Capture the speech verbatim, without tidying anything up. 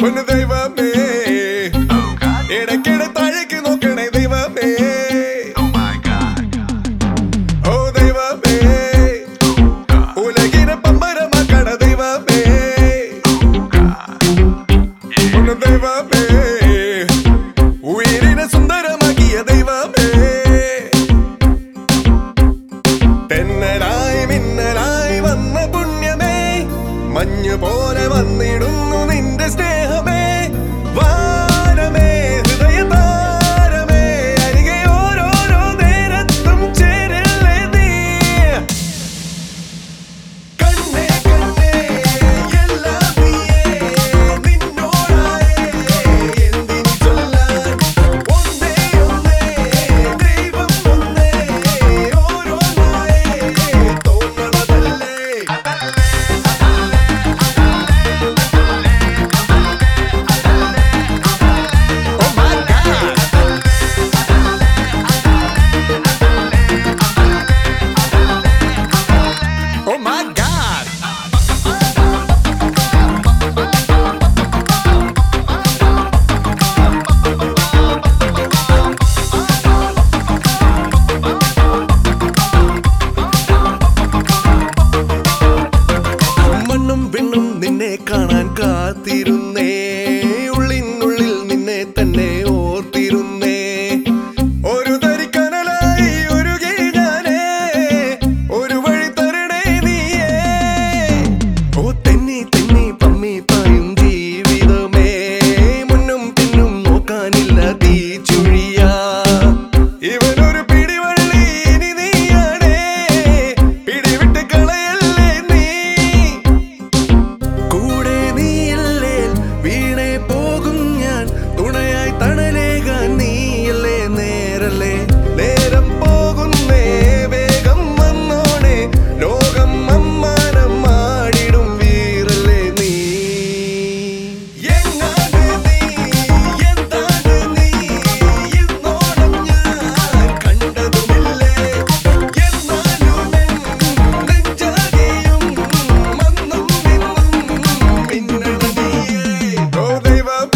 പൊന്നു ദൈവമേ ഇടയ്ക്കിടെ താഴേക്ക് നോക്കണേ ദൈവമേ ഓ ദൈവമേ ഉലകിനെ പമ്പരമാക്കണ ദൈവമേ പൊന്നു ദൈവമേ ഉയിരിനെ സുന്ദരമാക്കിയ ദൈവമേ തെന്നലായി മിന്നലായി വന്ന പുണ്യമേ മഞ്ഞു പോലെ വന്നിടുന്നു നിന്റെ സ്നേഹമേ വാനമേ ഹൃദയ താരമേ അരികെ ഓരോരോ നേരത്തും ചേരില്ലേ നീ കണ്ണേ കണ്ണേ എല്ലാം നീയേ നിന്നോടായേ എന്തിനു ചൊല്ലാൻ ഒന്നേ ഒന്നേ ദൈവം ഒന്നേ ഓരോന്നായേ തോന്നണതല്ലേ Oh my God! മണ്ണും പെണ്ണും നിന്നെ കാണാൻ കാത്തിരുന്നേ ഉള്ളിനുള്ളിൽ നിന്നെ തന്നെ ഓർത്തിരുന്നേ ഒരു തരിക്കനലായി ഒരുകി ഞാനേ ഒരു വഴി തരണേ നീയേ ഓ തെന്നി തെന്നി പമ്മി പായും ജീവിതമേ മുന്നും പിന്നും നോക്കാനില്ല തീ ചുഴിയാ ഇവനൊരു പിടിവള്ളി ഇനി നീയാണേ പിടിവിട്ട് കളയല്ലേ നീ കൂടെ നീയല്ലേ വീണേ പോകും ഞാൻ തുണയായി തണലേകാൻ നീയല്ലേ നേരല്ലേ നേരം പോകുന്നേ വേഗം വന്നോണേ ലോകം അമ്മാനം ആടിടും വീറല്ലേ നീ എങ്ങാണ് നീ എന്താണ് നീ ഇന്നോളം ഞാൻ കണ്ടതുമില്ലേ എന്നാലും നെഞ്ചാകെയും മന്നും നിന്നും മിന്നണ നീയേ ഓ ദൈവമേ